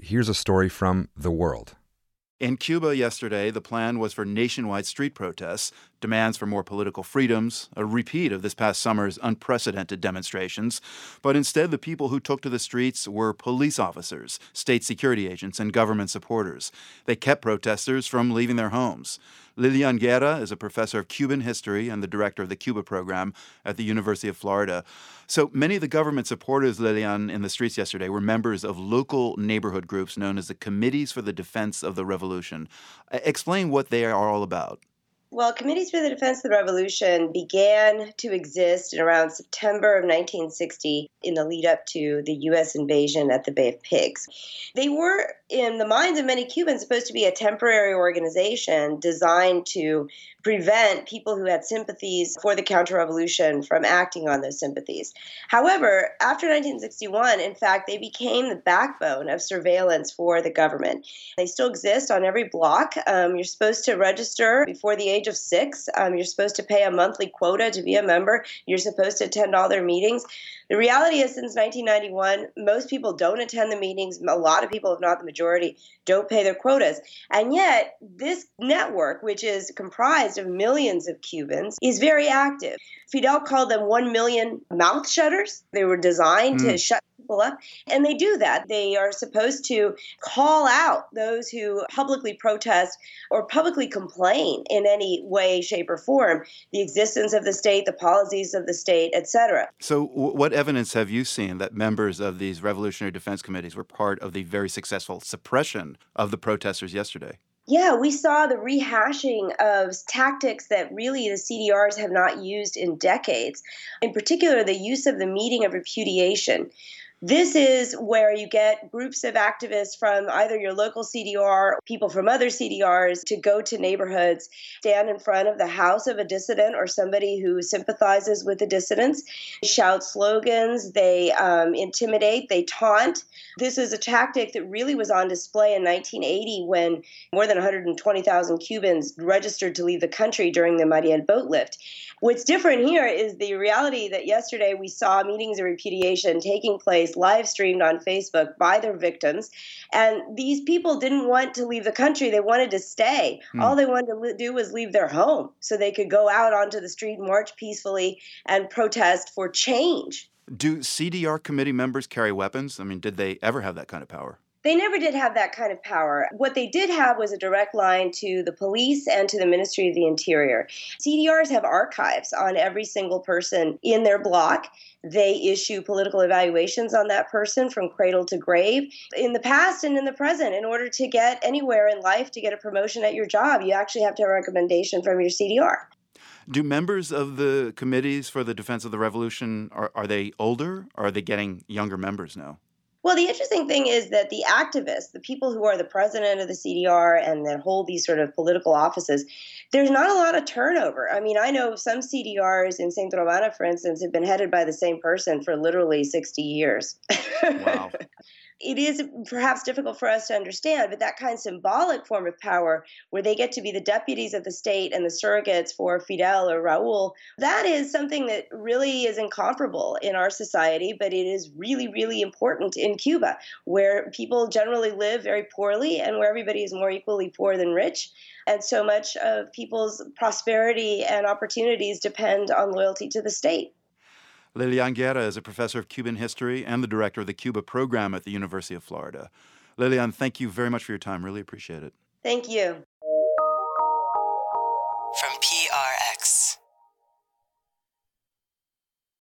here's a story from The World. In Cuba yesterday, the plan was for nationwide street protests, demands for more political freedoms, a repeat of this past summer's unprecedented demonstrations. But instead, the people who took to the streets were police officers, state security agents, and government supporters. They kept protesters from leaving their homes. Lilian Guerra is a professor of Cuban history and the director of the Cuba program at the University of Florida. So many of the government supporters, Lilian, in the streets yesterday were members of local neighborhood groups known as the Committees for the Defense of the Revolution. Explain what they are all about. Well, Committees for the Defense of the Revolution began to exist in around September of 1960 in the lead up to the U.S. invasion at the Bay of Pigs. They were, in the minds of many Cubans, supposed to be a temporary organization designed to prevent people who had sympathies for the counter-revolution from acting on those sympathies. However, after 1961, in fact, they became the backbone of surveillance for the government. They still exist on every block. You're supposed to register before the age of 6. You're supposed to pay a monthly quota to be a member. You're supposed to attend all their meetings. The reality is, since 1991, most people don't attend the meetings. A lot of people, if not the majority, don't pay their quotas. And yet, this network, which is comprised of millions of Cubans, is very active. Fidel called them 1 million mouth shutters. They were designed to shut people up. And they do that. They are supposed to call out those who publicly protest or publicly complain in any way, shape, or form the existence of the state, the policies of the state, etc. So what evidence have you seen that members of these revolutionary defense committees were part of the very successful suppression of the protesters yesterday? Yeah, we saw the rehashing of tactics that really the CDRs have not used in decades. In particular, the use of the meeting of repudiation. This is where you get groups of activists from either your local CDR or people from other CDRs to go to neighborhoods, stand in front of the house of a dissident or somebody who sympathizes with the dissidents, shout slogans, they intimidate, they taunt. This is a tactic that really was on display in 1980 when more than 120,000 Cubans registered to leave the country during the Mariel boat lift. What's different here is the reality that yesterday we saw meetings of repudiation taking place live streamed on Facebook by their victims. And these people didn't want to leave the country. They wanted to stay. All they wanted to do was leave their home so they could go out onto the street, march peacefully, and protest for change. Do CDR committee members carry weapons? I mean, did they ever have that kind of power? They never did have that kind of power. What they did have was a direct line to the police and to the Ministry of the Interior. CDRs have archives on every single person in their block. They issue political evaluations on that person from cradle to grave. In the past and in the present, in order to get anywhere in life, to get a promotion at your job, you actually have to have a recommendation from your CDR. Do members of the committees for the defense of the revolution, are they older or are they getting younger members now? Well, the interesting thing is that the activists, the people who are the president of the CDR and that hold these sort of political offices, there's not a lot of turnover. I mean, I know some CDRs in St. Romana, for instance, have been headed by the same person for literally 60 years. Wow. It is perhaps difficult for us to understand, but that kind of symbolic form of power where they get to be the deputies of the state and the surrogates for Fidel or Raul, that is something that really is incomparable in our society, but it is really, really important in Cuba, where people generally live very poorly and where everybody is more equally poor than rich. And so much of people's prosperity and opportunities depend on loyalty to the state. Lilian Guerra is a professor of Cuban history and the director of the Cuba program at the University of Florida. Lilian, thank you very much for your time. Really appreciate it. Thank you. From PRX.